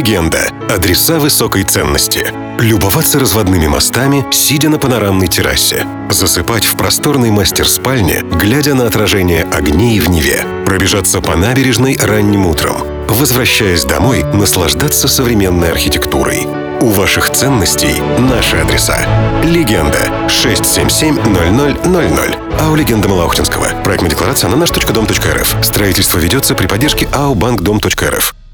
Легенда. Адреса высокой ценности. Любоваться разводными мостами, сидя на панорамной террасе. Засыпать в просторной мастер-спальне, глядя на отражение огней в Неве. Пробежаться по набережной ранним утром. Возвращаясь домой, наслаждаться современной архитектурой. У ваших ценностей наши адреса. Легенда. 677-0000. АО «Легенда» Малоохтинского. Проектная декларация на наш.дом.рф. Строительство ведется при поддержке АО «Банк Дом.рф».